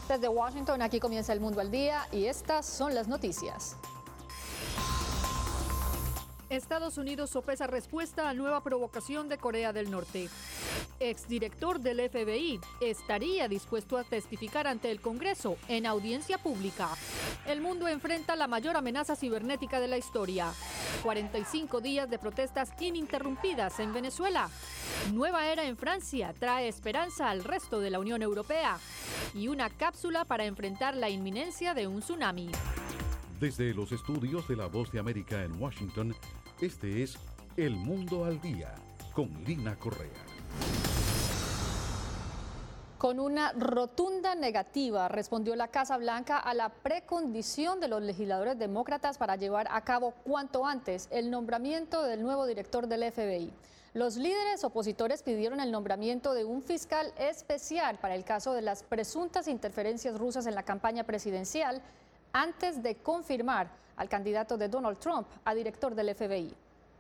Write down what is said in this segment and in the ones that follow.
Desde Washington, aquí comienza El Mundo al Día y estas son las noticias. Estados Unidos sopesa respuesta a nueva provocación de Corea del Norte. Exdirector del FBI estaría dispuesto a testificar ante el Congreso en audiencia pública. El mundo enfrenta la mayor amenaza cibernética de la historia. 45 días de protestas ininterrumpidas en Venezuela. Nueva era en Francia trae esperanza al resto de la Unión Europea. Y una cápsula para enfrentar la inminencia de un tsunami. Desde los estudios de La Voz de América en Washington, este es El Mundo al Día, con Lina Correa. Con una rotunda negativa respondió la Casa Blanca a la precondición de los legisladores demócratas para llevar a cabo cuanto antes el nombramiento del nuevo director del FBI. Los líderes opositores pidieron el nombramiento de un fiscal especial para el caso de las presuntas interferencias rusas en la campaña presidencial antes de confirmar al candidato de Donald Trump a director del FBI.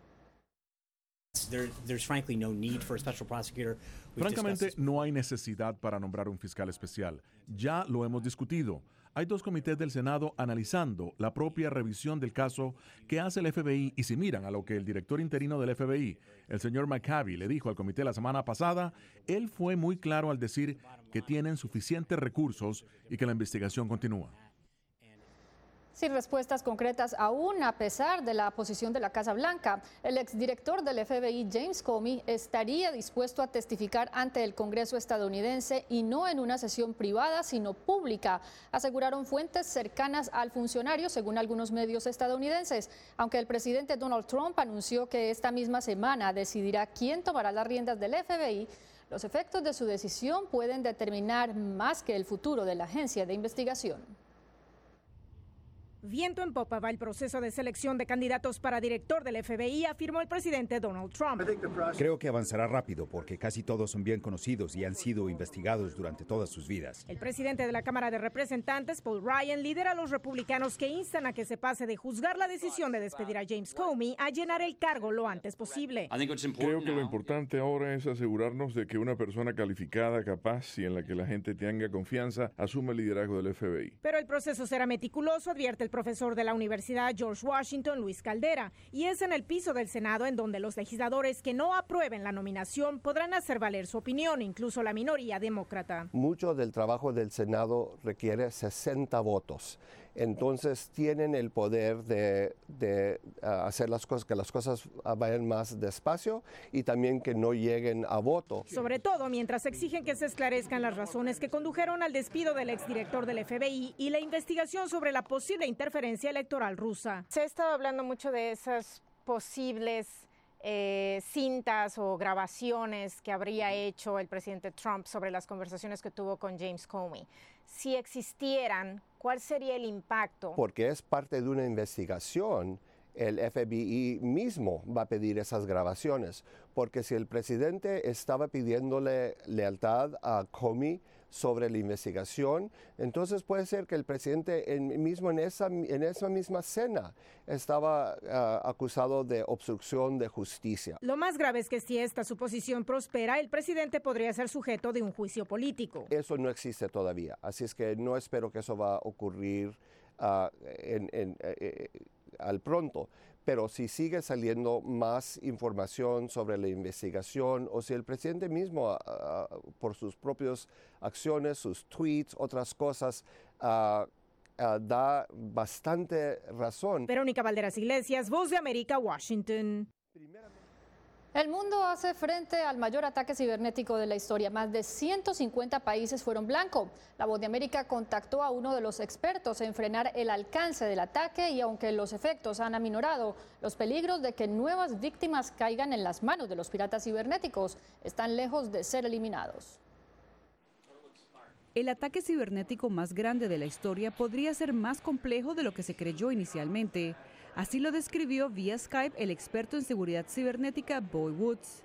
Francamente, no hay necesidad para nombrar un fiscal especial. Ya lo hemos discutido. Hay dos comités del Senado analizando la propia revisión del caso que hace el FBI y si miran a lo que el director interino del FBI, el señor McCabe, le dijo al comité la semana pasada, él fue muy claro al decir que tienen suficientes recursos y que la investigación continúa. Sin respuestas concretas aún, a pesar de la posición de la Casa Blanca, el exdirector del FBI, James Comey, estaría dispuesto a testificar ante el Congreso estadounidense y no en una sesión privada, sino pública, aseguraron fuentes cercanas al funcionario, según algunos medios estadounidenses. Aunque el presidente Donald Trump anunció que esta misma semana decidirá quién tomará las riendas del FBI, los efectos de su decisión pueden determinar más que el futuro de la agencia de investigación. Viento en popa va el proceso de selección de candidatos para director del FBI, afirmó el presidente Donald Trump. Creo que avanzará rápido porque casi todos son bien conocidos y han sido investigados durante todas sus vidas. El presidente de la Cámara de Representantes, Paul Ryan, lidera a los republicanos que instan a que se pase de juzgar la decisión de despedir a James Comey a llenar el cargo lo antes posible. Creo que lo importante ahora es asegurarnos de que una persona calificada, capaz y en la que la gente tenga confianza asume el liderazgo del FBI. Pero el proceso será meticuloso, advierte el profesor de la Universidad George Washington, Luis Caldera, y es en el piso del Senado en donde los legisladores que no aprueben la nominación podrán hacer valer su opinión, incluso la minoría demócrata. Mucho del trabajo del Senado requiere 60 votos. Entonces tienen el poder de hacer las cosas, que las cosas vayan más despacio y también que no lleguen a voto. Sobre todo mientras exigen que se esclarezcan las razones que condujeron al despido del exdirector del FBI y la investigación sobre la posible interferencia electoral rusa. Se ha estado hablando mucho de esas posibles cintas o grabaciones que habría hecho el presidente Trump sobre las conversaciones que tuvo con James Comey. Si existieran, ¿cuál sería el impacto? Porque es parte de una investigación, el FBI mismo va a pedir esas grabaciones, porque si el presidente estaba pidiéndole lealtad a Comey sobre la investigación, entonces puede ser que el presidente mismo en esa misma cena estaba acusado de obstrucción de justicia. Lo más grave es que si esta suposición prospera, el presidente podría ser sujeto de un juicio político. Eso no existe todavía, así es que no espero que eso va a ocurrir al pronto. Pero si sigue saliendo más información sobre la investigación o si el presidente mismo, por sus propias acciones, sus tweets, otras cosas, da bastante razón. Verónica Valderas Iglesias, Voz de América, Washington. El mundo hace frente al mayor ataque cibernético de la historia. Más de 150 países fueron blanco. La Voz de América contactó a uno de los expertos en frenar el alcance del ataque y aunque los efectos han aminorado, los peligros de que nuevas víctimas caigan en las manos de los piratas cibernéticos están lejos de ser eliminados. El ataque cibernético más grande de la historia podría ser más complejo de lo que se creyó inicialmente. Así lo describió vía Skype el experto en seguridad cibernética Boy Woods.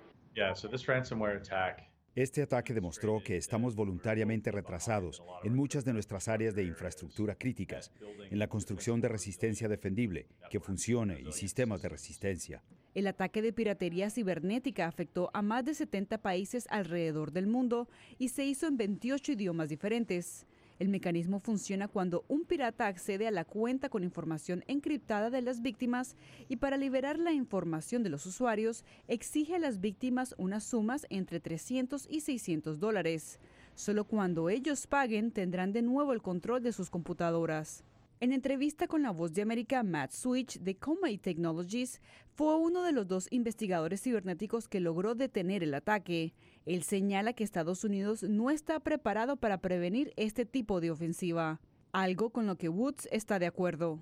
Este ataque demostró que estamos voluntariamente retrasados en muchas de nuestras áreas de infraestructura críticas, en la construcción de resistencia defendible, que funcione y sistemas de resistencia. El ataque de piratería cibernética afectó a más de 70 países alrededor del mundo y se hizo en 28 idiomas diferentes. El mecanismo funciona cuando un pirata accede a la cuenta con información encriptada de las víctimas y para liberar la información de los usuarios exige a las víctimas unas sumas entre $300 y $600. Solo cuando ellos paguen tendrán de nuevo el control de sus computadoras. En entrevista con La Voz de América, Matt Switch de Comey Technologies fue uno de los 2 investigadores cibernéticos que logró detener el ataque. Él señala que Estados Unidos no está preparado para prevenir este tipo de ofensiva, algo con lo que Woods está de acuerdo.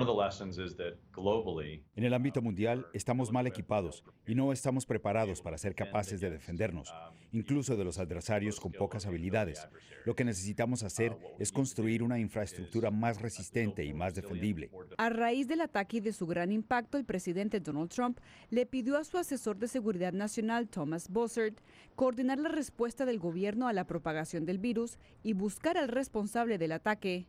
En el ámbito mundial estamos mal equipados y no estamos preparados para ser capaces de defendernos, incluso de los adversarios con pocas habilidades. Lo que necesitamos hacer es construir una infraestructura más resistente y más defendible. A raíz del ataque y de su gran impacto, el presidente Donald Trump le pidió a su asesor de seguridad nacional, Thomas Bossert, coordinar la respuesta del gobierno a la propagación del virus y buscar al responsable del ataque.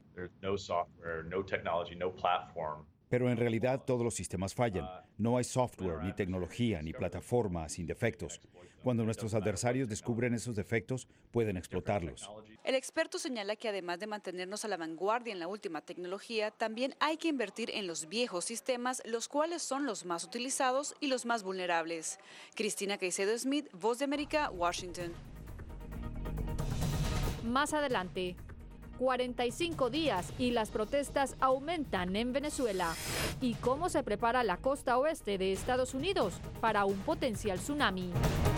Pero en realidad todos los sistemas fallan. No hay software, ni tecnología, ni plataforma sin defectos. Cuando nuestros adversarios descubren esos defectos, pueden explotarlos. El experto señala que además de mantenernos a la vanguardia en la última tecnología, también hay que invertir en los viejos sistemas, los cuales son los más utilizados y los más vulnerables. Cristina Caicedo Smith, Voz de América, Washington. Más adelante, 45 días y las protestas aumentan en Venezuela. ¿Y cómo se prepara la costa oeste de Estados Unidos para un potencial tsunami?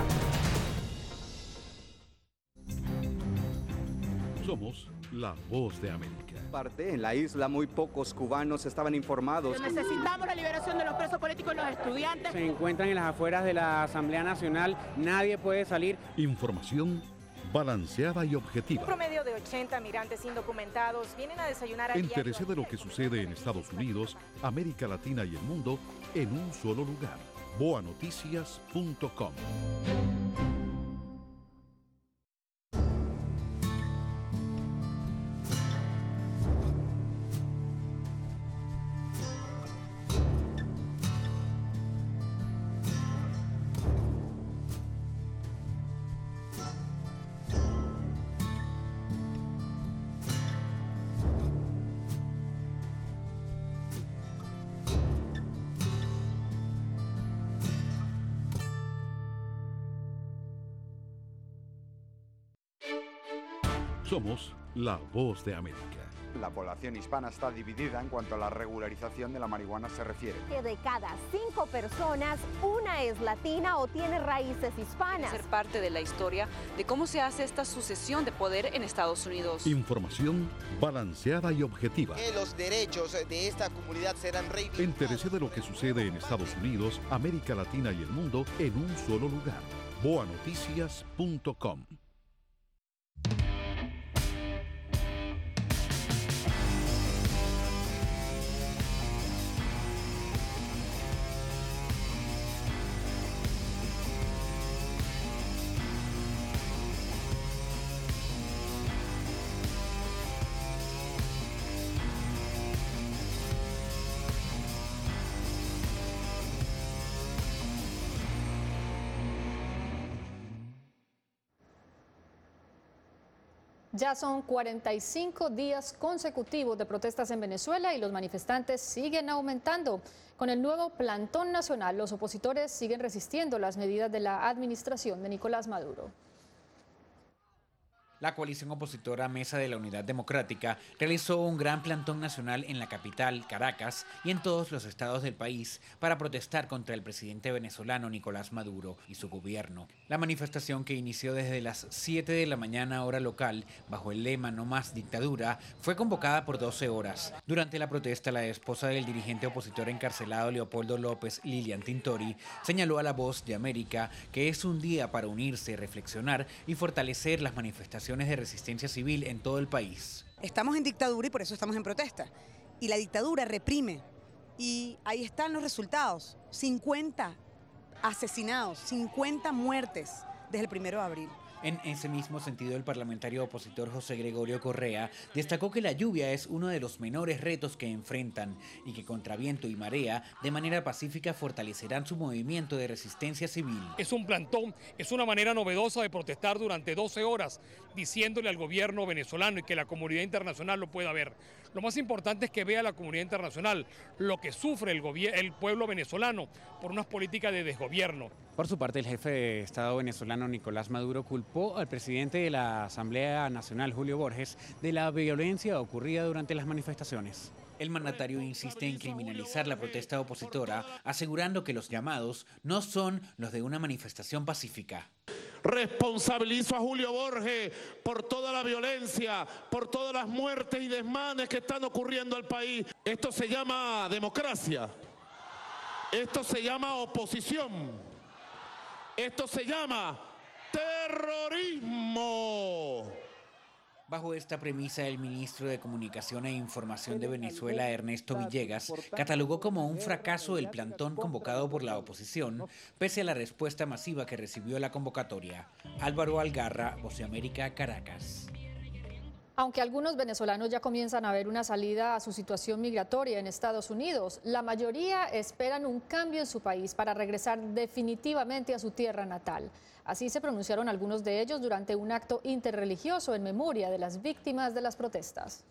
Somos La Voz de América. En la isla muy pocos cubanos estaban informados. Necesitamos la liberación de los presos políticos y los estudiantes. Se encuentran en las afueras de la Asamblea Nacional, nadie puede salir. Información balanceada y objetiva. Un promedio de 80 migrantes indocumentados vienen a desayunar a diario. Entérese de lo que sucede en Estados Unidos, América Latina y el mundo en un solo lugar. boanoticias.com. Somos La Voz de América. La población hispana está dividida en cuanto a la regularización de la marihuana se refiere. Que de cada 5 personas, una es latina o tiene raíces hispanas. Ser parte de la historia de cómo se hace esta sucesión de poder en Estados Unidos. Información balanceada y objetiva. Que los derechos de esta comunidad serán reivindicados. Entérese de lo que sucede en Estados Unidos, América Latina y el mundo en un solo lugar. boanoticias.com. Ya son 45 días consecutivos de protestas en Venezuela y los manifestantes siguen aumentando. Con el nuevo plantón nacional, los opositores siguen resistiendo las medidas de la administración de Nicolás Maduro. La coalición opositora Mesa de la Unidad Democrática realizó un gran plantón nacional en la capital, Caracas, y en todos los estados del país para protestar contra el presidente venezolano Nicolás Maduro y su gobierno. La manifestación, que inició desde las 7 de la mañana hora local, bajo el lema "No más dictadura", fue convocada por 12 horas. Durante la protesta, la esposa del dirigente opositor encarcelado Leopoldo López, Lilian Tintori, señaló a La Voz de América que es un día para unirse, reflexionar y fortalecer las manifestaciones de resistencia civil en todo el país. Estamos en dictadura y por eso estamos en protesta. Y la dictadura reprime. Y ahí están los resultados. 50 asesinados, 50 muertes desde el 1 de abril. En ese mismo sentido, el parlamentario opositor José Gregorio Correa destacó que la lluvia es uno de los menores retos que enfrentan y que contra viento y marea, de manera pacífica, fortalecerán su movimiento de resistencia civil. Es un plantón, es una manera novedosa de protestar durante 12 horas, diciéndole al gobierno venezolano y que la comunidad internacional lo pueda ver. Lo más importante es que vea la comunidad internacional lo que sufre el pueblo venezolano por unas políticas de desgobierno. Por su parte, el jefe de Estado venezolano Nicolás Maduro culpó al presidente de la Asamblea Nacional, Julio Borges, de la violencia ocurrida durante las manifestaciones. El mandatario insiste en criminalizar la protesta opositora, asegurando que los llamados no son los de una manifestación pacífica. Responsabilizo a Julio Borges por toda la violencia, por todas las muertes y desmanes que están ocurriendo al país. Esto se llama democracia, esto se llama oposición, esto se llama terrorismo. Bajo esta premisa, el ministro de Comunicación e Información de Venezuela, Ernesto Villegas, catalogó como un fracaso el plantón convocado por la oposición, pese a la respuesta masiva que recibió la convocatoria. Álvaro Algarra, Voz de América, Caracas. Aunque algunos venezolanos ya comienzan a ver una salida a su situación migratoria en Estados Unidos, la mayoría esperan un cambio en su país para regresar definitivamente a su tierra natal. Así se pronunciaron algunos de ellos durante un acto interreligioso en memoria de las víctimas de las protestas.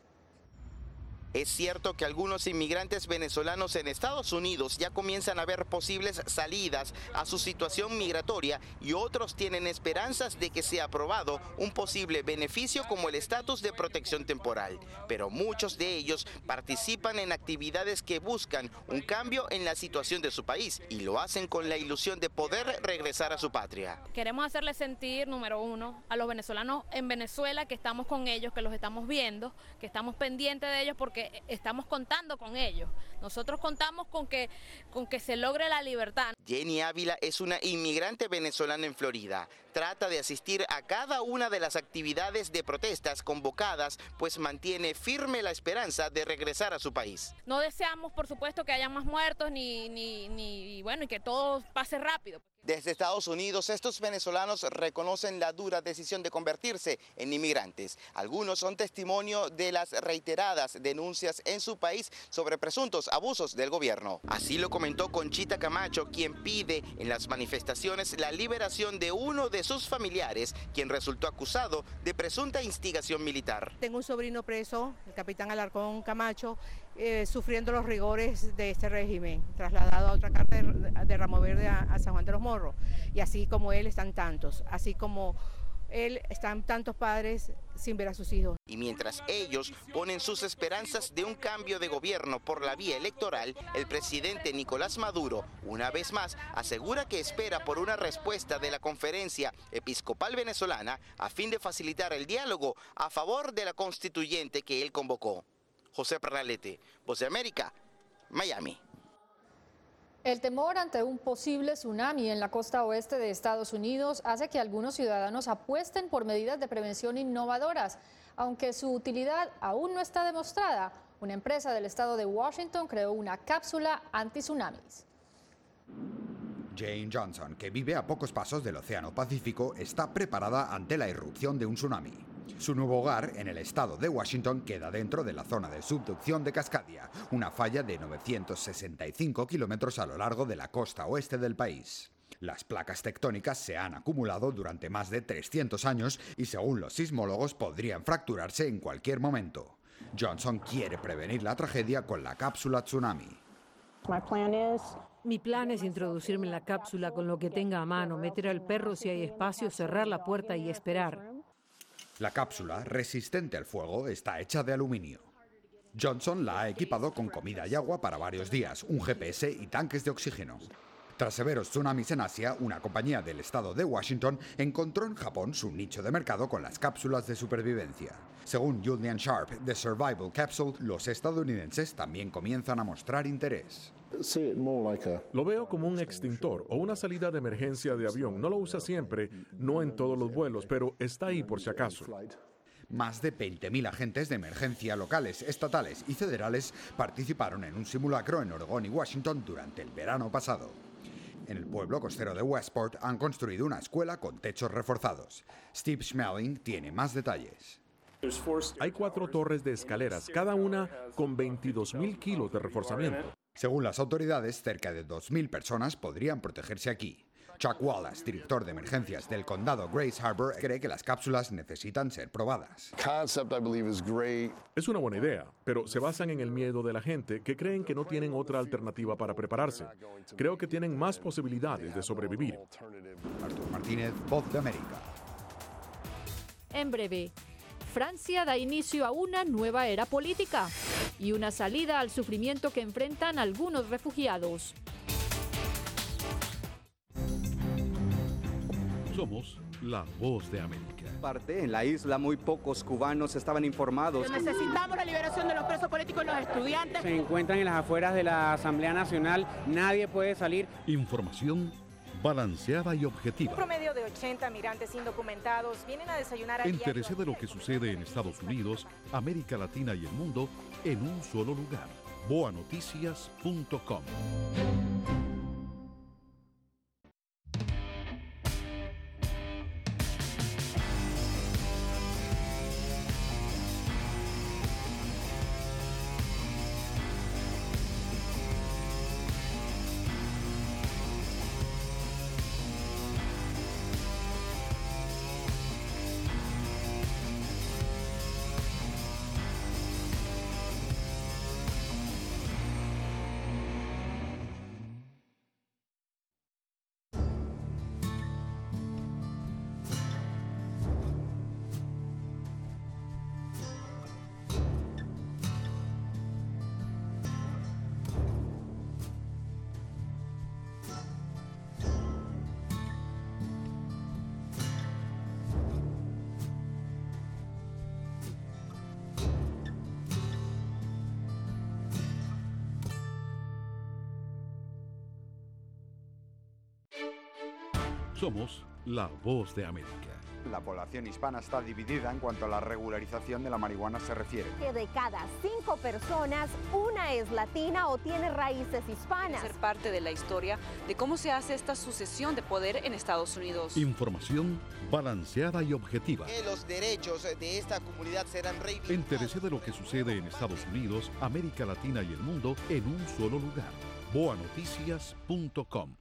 Es cierto que algunos inmigrantes venezolanos en Estados Unidos ya comienzan a ver posibles salidas a su situación migratoria y otros tienen esperanzas de que sea aprobado un posible beneficio como el estatus de protección temporal. Pero muchos de ellos participan en actividades que buscan un cambio en la situación de su país y lo hacen con la ilusión de poder regresar a su patria. Queremos hacerles sentir, número uno, a los venezolanos en Venezuela que estamos con ellos, que los estamos viendo, que estamos pendientes de ellos porque estamos contando con ellos. Nosotros contamos con que se logre la libertad. Jenny Ávila es una inmigrante venezolana en Florida. Trata de asistir a cada una de las actividades de protestas convocadas, pues mantiene firme la esperanza de regresar a su país. No deseamos, por supuesto, que haya más muertos y que todo pase rápido. Desde Estados Unidos, estos venezolanos reconocen la dura decisión de convertirse en inmigrantes. Algunos son testimonio de las reiteradas denuncias en su país sobre presuntos abusos del gobierno. Así lo comentó Conchita Camacho, quien pide en las manifestaciones la liberación de uno de sus familiares, quien resultó acusado de presunta instigación militar. Tengo un sobrino preso, el capitán Alarcón Camacho, sufriendo los rigores de este régimen, trasladado a otra cárcel de Ramo Verde a San Juan de los Morros. Y así como él están tantos, así como él están tantos padres sin ver a sus hijos. Y mientras ellos ponen sus esperanzas de un cambio de gobierno por la vía electoral, el presidente Nicolás Maduro, una vez más, asegura que espera por una respuesta de la Conferencia Episcopal Venezolana a fin de facilitar el diálogo a favor de la constituyente que él convocó. José Pernalete, Voz de América, Miami. El temor ante un posible tsunami en la costa oeste de Estados Unidos hace que algunos ciudadanos apuesten por medidas de prevención innovadoras. Aunque su utilidad aún no está demostrada, una empresa del estado de Washington creó una cápsula anti-tsunamis. Jane Johnson, que vive a pocos pasos del Océano Pacífico, está preparada ante la irrupción de un tsunami. Su nuevo hogar, en el estado de Washington, queda dentro de la zona de subducción de Cascadia, una falla de 965 kilómetros a lo largo de la costa oeste del país. Las placas tectónicas se han acumulado durante más de 300 años y, según los sismólogos, podrían fracturarse en cualquier momento. Johnson quiere prevenir la tragedia con la cápsula tsunami. Mi plan es introducirme en la cápsula con lo que tenga a mano, meter al perro si hay espacio, cerrar la puerta y esperar. La cápsula, resistente al fuego, está hecha de aluminio. Johnson la ha equipado con comida y agua para varios días, un GPS y tanques de oxígeno. Tras severos tsunamis en Asia, una compañía del estado de Washington encontró en Japón su nicho de mercado con las cápsulas de supervivencia. Según Julian Sharp de Survival Capsule, los estadounidenses también comienzan a mostrar interés. Lo veo como un extintor o una salida de emergencia de avión. No lo usa siempre, no en todos los vuelos, pero está ahí por si acaso. Más de 20.000 agentes de emergencia locales, estatales y federales participaron en un simulacro en Oregón y Washington durante el verano pasado. En el pueblo costero de Westport han construido una escuela con techos reforzados. Steve Schmeling tiene más detalles. Hay 4 torres de escaleras, cada una con 22.000 kilos de reforzamiento. Según las autoridades, cerca de 2.000 personas podrían protegerse aquí. Chuck Wallace, director de emergencias del condado Grace Harbor, cree que las cápsulas necesitan ser probadas. Es una buena idea, pero se basan en el miedo de la gente que creen que no tienen otra alternativa para prepararse. Creo que tienen más posibilidades de sobrevivir. Arturo Martínez, Voz de América. En breve, Francia da inicio a una nueva era política y una salida al sufrimiento que enfrentan algunos refugiados. Somos la Voz de América. En la isla muy pocos cubanos estaban informados. Necesitamos la liberación de los presos políticos y los estudiantes. Se encuentran en las afueras de la Asamblea Nacional, nadie puede salir. Información balanceada y objetiva. Un promedio de 80 migrantes indocumentados vienen a desayunar a diario. Entérese de lo que sucede en Estados Unidos, América Latina y el mundo en un solo lugar. boanoticias.com. Somos la Voz de América. La población hispana está dividida en cuanto a la regularización de la marihuana se refiere. Que de cada 5 personas, una es latina o tiene raíces hispanas. Ser parte de la historia de cómo se hace esta sucesión de poder en Estados Unidos. Información balanceada y objetiva. Que los derechos de esta comunidad serán reivindicados. Entérese de lo que sucede en Estados Unidos, América Latina y el mundo en un solo lugar. boanoticias.com.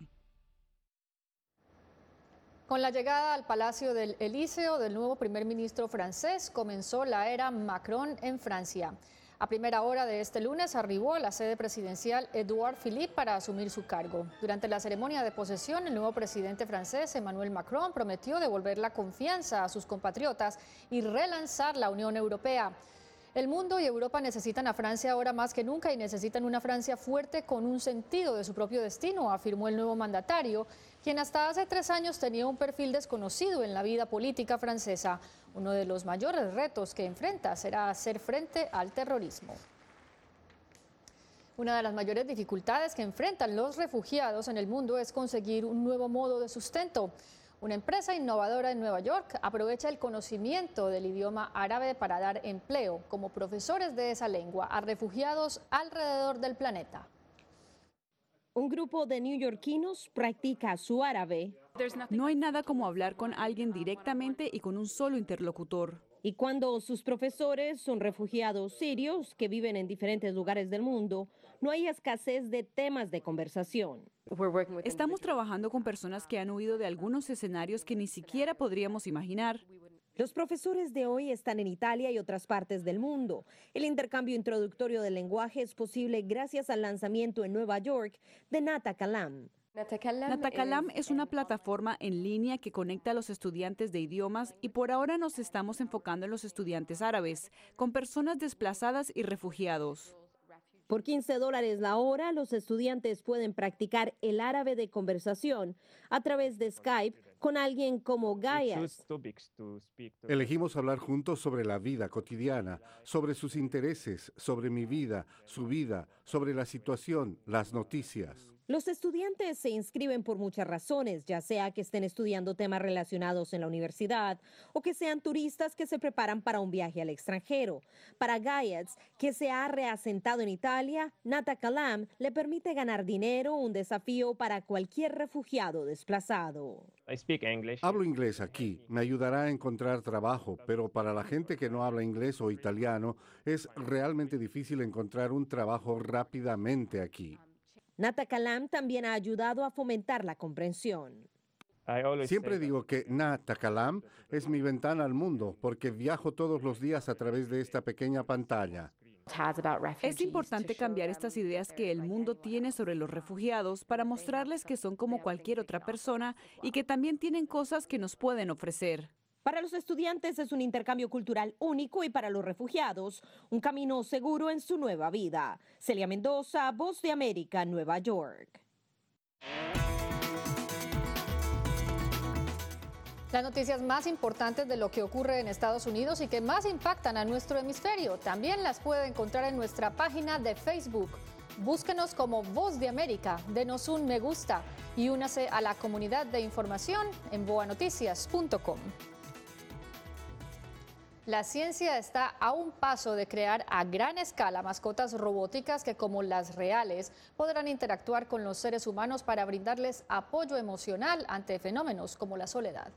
Con la llegada al Palacio del Elíseo del nuevo primer ministro francés, comenzó la era Macron en Francia. A primera hora de este lunes arribó a la sede presidencial Édouard Philippe para asumir su cargo. Durante la ceremonia de posesión, el nuevo presidente francés, Emmanuel Macron, prometió devolver la confianza a sus compatriotas y relanzar la Unión Europea. El mundo y Europa necesitan a Francia ahora más que nunca y necesitan una Francia fuerte con un sentido de su propio destino, afirmó el nuevo mandatario, quien hasta hace 3 años tenía un perfil desconocido en la vida política francesa. Uno de los mayores retos que enfrenta será hacer frente al terrorismo. Una de las mayores dificultades que enfrentan los refugiados en el mundo es conseguir un nuevo modo de sustento. Una empresa innovadora en Nueva York aprovecha el conocimiento del idioma árabe para dar empleo como profesores de esa lengua a refugiados alrededor del planeta. Un grupo de neoyorquinos practica su árabe. No hay nada como hablar con alguien directamente y con un solo interlocutor. Y cuando sus profesores son refugiados sirios que viven en diferentes lugares del mundo, no hay escasez de temas de conversación. Estamos trabajando con personas que han huido de algunos escenarios que ni siquiera podríamos imaginar. Los profesores de hoy están en Italia y otras partes del mundo. El intercambio introductorio del lenguaje es posible gracias al lanzamiento en Nueva York de Nata Kalam. Nata Kalam es una plataforma en línea que conecta a los estudiantes de idiomas y por ahora nos estamos enfocando en los estudiantes árabes, con personas desplazadas y refugiados. Por $15 la hora, los estudiantes pueden practicar el árabe de conversación a través de Skype con alguien como Gayas. Elegimos hablar juntos sobre la vida cotidiana, sobre sus intereses, sobre mi vida, su vida, sobre la situación, las noticias. Los estudiantes se inscriben por muchas razones, ya sea que estén estudiando temas relacionados en la universidad o que sean turistas que se preparan para un viaje al extranjero. Para Gayatz, que se ha reasentado en Italia, Nata Kalam le permite ganar dinero, un desafío para cualquier refugiado desplazado. Hablo inglés aquí, me ayudará a encontrar trabajo, pero para la gente que no habla inglés o italiano es realmente difícil encontrar un trabajo rápidamente aquí. Nata Kalam también ha ayudado a fomentar la comprensión. Siempre digo que Nata Kalam es mi ventana al mundo porque viajo todos los días a través de esta pequeña pantalla. Es importante cambiar estas ideas que el mundo tiene sobre los refugiados para mostrarles que son como cualquier otra persona y que también tienen cosas que nos pueden ofrecer. Para los estudiantes es un intercambio cultural único y para los refugiados un camino seguro en su nueva vida. Celia Mendoza, Voz de América, Nueva York. Las noticias más importantes de lo que ocurre en Estados Unidos y que más impactan a nuestro hemisferio también las puede encontrar en nuestra página de Facebook. Búsquenos como Voz de América, denos un me gusta y únase a la comunidad de información en boanoticias.com. La ciencia está a un paso de crear a gran escala mascotas robóticas que, como las reales, podrán interactuar con los seres humanos para brindarles apoyo emocional ante fenómenos como la soledad.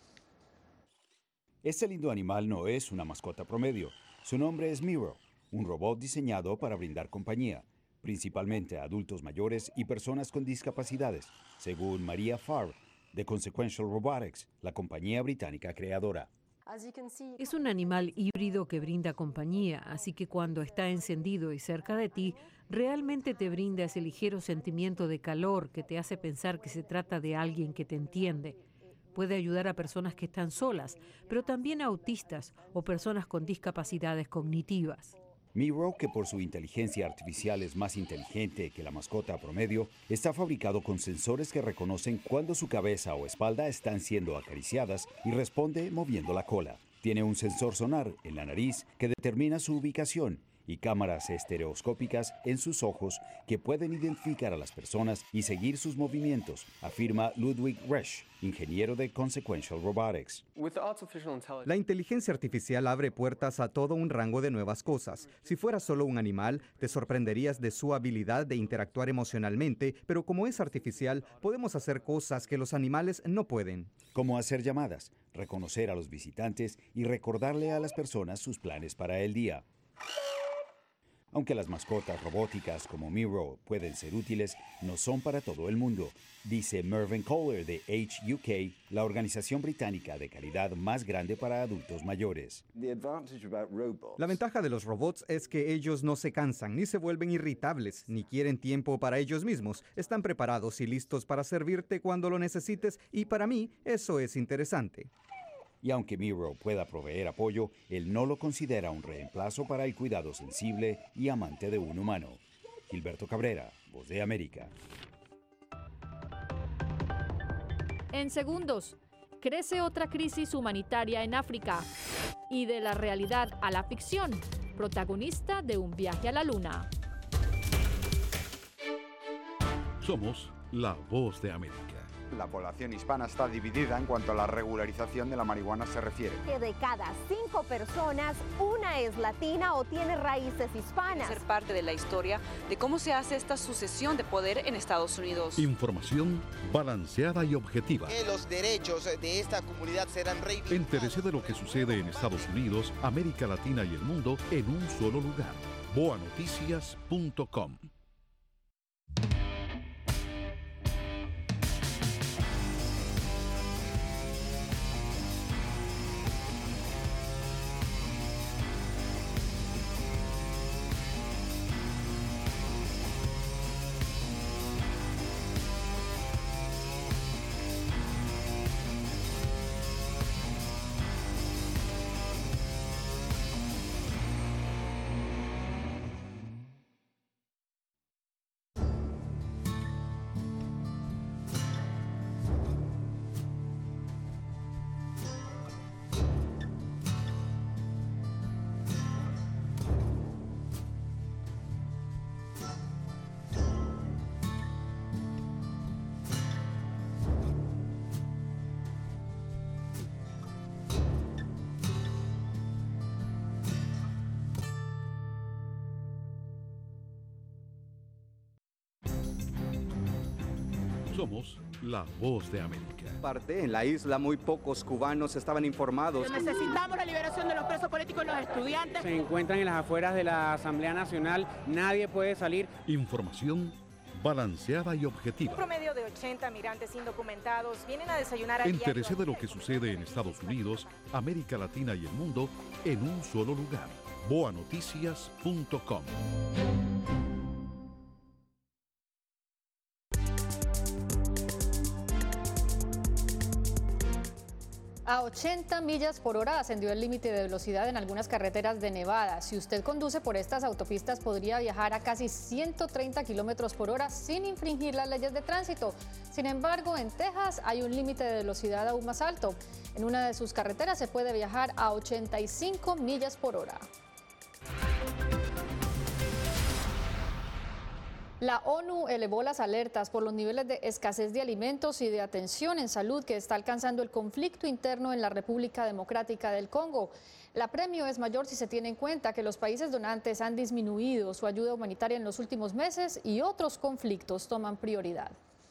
Este lindo animal no es una mascota promedio. Su nombre es Miro, un robot diseñado para brindar compañía, principalmente a adultos mayores y personas con discapacidades, según Maria Farr, de Consequential Robotics, la compañía británica creadora. Es un animal híbrido que brinda compañía, así que cuando está encendido y cerca de ti, realmente te brinda ese ligero sentimiento de calor que te hace pensar que se trata de alguien que te entiende. Puede ayudar a personas que están solas, pero también a autistas o personas con discapacidades cognitivas. Miro, que por su inteligencia artificial es más inteligente que la mascota promedio, está fabricado con sensores que reconocen cuando su cabeza o espalda están siendo acariciadas y responde moviendo la cola. Tiene un sensor sonar en la nariz que determina su ubicación y cámaras estereoscópicas en sus ojos que pueden identificar a las personas y seguir sus movimientos, afirma Ludwig Resch, ingeniero de Consequential Robotics. La inteligencia artificial abre puertas a todo un rango de nuevas cosas. Si fuera solo un animal, te sorprenderías de su habilidad de interactuar emocionalmente, pero como es artificial, podemos hacer cosas que los animales no pueden. Como hacer llamadas, reconocer a los visitantes y recordarle a las personas sus planes para el día. Aunque las mascotas robóticas como Miro pueden ser útiles, no son para todo el mundo, dice Mervyn Kohler de HUK, la organización británica de caridad más grande para adultos mayores. La ventaja de los robots es que ellos no se cansan, ni se vuelven irritables, ni quieren tiempo para ellos mismos. Están preparados y listos para servirte cuando lo necesites y para mí eso es interesante. Y aunque Miro pueda proveer apoyo, él no lo considera un reemplazo para el cuidado sensible y amante de un humano. Gilberto Cabrera, Voz de América. En segundos, crece otra crisis humanitaria en África. Y de la realidad a la ficción, protagonista de un viaje a la luna. Somos la Voz de América. La población hispana está dividida en cuanto a la regularización de la marihuana se refiere. Que de cada 5 personas, una es latina o tiene raíces hispanas. Ser parte de la historia de cómo se hace esta sucesión de poder en Estados Unidos. Información balanceada y objetiva. Que los derechos de esta comunidad serán reivindicados. Entérese de lo que sucede en Estados Unidos, América Latina y el mundo en un solo lugar. boanoticias.com Somos la voz de América. Parte en la isla, muy pocos cubanos estaban informados. Necesitamos la liberación de los presos políticos y los estudiantes. Se encuentran en las afueras de la Asamblea Nacional, nadie puede salir. Información balanceada y objetiva. Un promedio de 80 migrantes indocumentados vienen a desayunar a Entérese de lo que sucede en Estados Unidos, América Latina y el mundo en un solo lugar. boanoticias.com. A 80 millas por hora ascendió el límite de velocidad en algunas carreteras de Nevada. Si usted conduce por estas autopistas, podría viajar a casi 130 kilómetros por hora sin infringir las leyes de tránsito. Sin embargo, en Texas hay un límite de velocidad aún más alto. En una de sus carreteras se puede viajar a 85 millas por hora. La ONU elevó las alertas por los niveles de escasez de alimentos y de atención en salud que está alcanzando el conflicto interno en la República Democrática del Congo. El apremio es mayor si se tiene en cuenta que los países donantes han disminuido su ayuda humanitaria en los últimos meses y otros conflictos toman prioridad.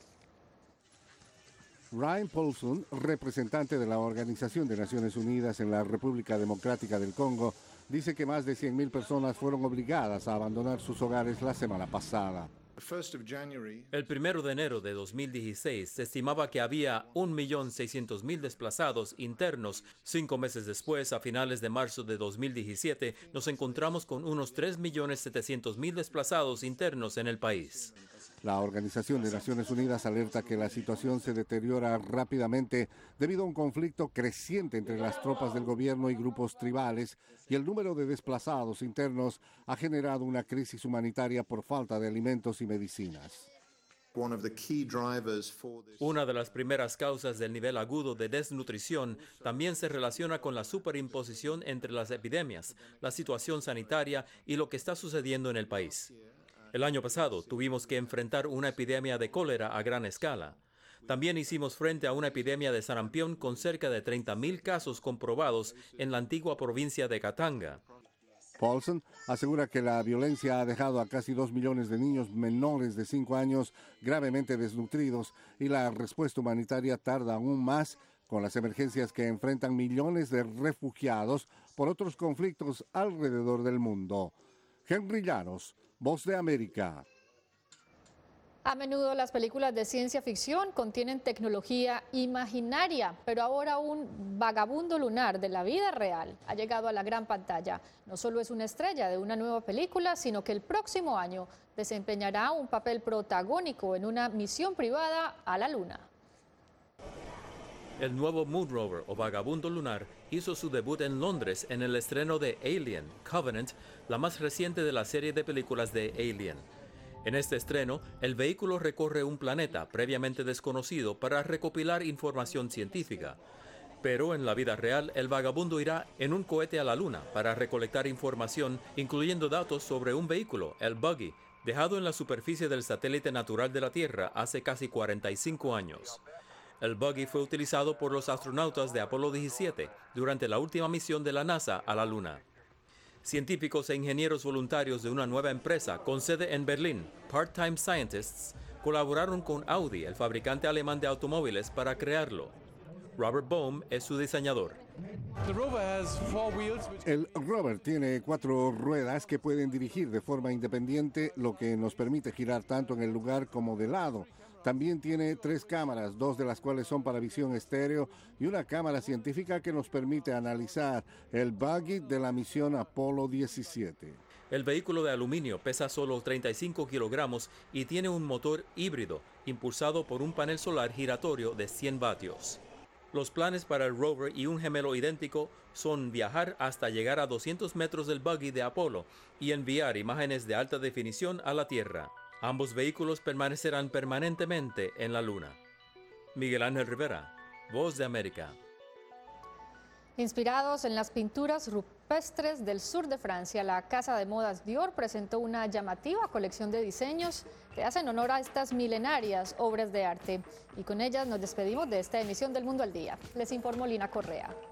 Ryan Paulson, representante de la Organización de Naciones Unidas en la República Democrática del Congo, dice que más de 100,000 personas fueron obligadas a abandonar sus hogares la semana pasada. El 1 de enero de 2016 se estimaba que había 1.600.000 desplazados internos. 5 meses después, a finales de marzo de 2017, nos encontramos con unos 3.700.000 desplazados internos en el país. La Organización de Naciones Unidas alerta que la situación se deteriora rápidamente debido a un conflicto creciente entre las tropas del gobierno y grupos tribales, y el número de desplazados internos ha generado una crisis humanitaria por falta de alimentos y medicinas. Una de las primeras causas del nivel agudo de desnutrición también se relaciona con la superimposición entre las epidemias, la situación sanitaria y lo que está sucediendo en el país. El año pasado tuvimos que enfrentar una epidemia de cólera a gran escala. También hicimos frente a una epidemia de sarampión con cerca de 30,000 casos comprobados en la antigua provincia de Katanga. Paulson asegura que la violencia ha dejado a casi 2 millones de niños menores de 5 años gravemente desnutridos y la respuesta humanitaria tarda aún más con las emergencias que enfrentan millones de refugiados por otros conflictos alrededor del mundo. Henry Llanos, Voz de América. A menudo las películas de ciencia ficción contienen tecnología imaginaria, pero ahora un vagabundo lunar de la vida real ha llegado a la gran pantalla. No solo es una estrella de una nueva película, sino que el próximo año desempeñará un papel protagónico en una misión privada a la Luna. El nuevo Moon Rover o vagabundo lunar hizo su debut en Londres en el estreno de Alien, Covenant, la más reciente de la serie de películas de Alien. En este estreno, el vehículo recorre un planeta previamente desconocido para recopilar información científica. Pero en la vida real, el vagabundo irá en un cohete a la Luna para recolectar información, incluyendo datos sobre un vehículo, el Buggy, dejado en la superficie del satélite natural de la Tierra hace casi 45 años. El Buggy fue utilizado por los astronautas de Apolo 17 durante la última misión de la NASA a la Luna. Científicos e ingenieros voluntarios de una nueva empresa con sede en Berlín, Part-Time Scientists, colaboraron con Audi, el fabricante alemán de automóviles, para crearlo. Robert Bohm es su diseñador. El rover tiene 4 ruedas que pueden dirigir de forma independiente, lo que nos permite girar tanto en el lugar como de lado. También tiene 3 cámaras, 2 de las cuales son para visión estéreo y una cámara científica que nos permite analizar el buggy de la misión Apolo 17. El vehículo de aluminio pesa solo 35 kilogramos y tiene un motor híbrido impulsado por un panel solar giratorio de 100 vatios. Los planes para el rover y un gemelo idéntico son viajar hasta llegar a 200 metros del buggy de Apolo y enviar imágenes de alta definición a la Tierra. Ambos vehículos permanecerán permanentemente en la Luna. Miguel Ángel Rivera, Voz de América. Inspirados en las pinturas rupestres del sur de Francia, la casa de modas Dior presentó una llamativa colección de diseños que hacen honor a estas milenarias obras de arte. Y con ellas nos despedimos de esta emisión del Mundo al Día. Les informó Lina Correa.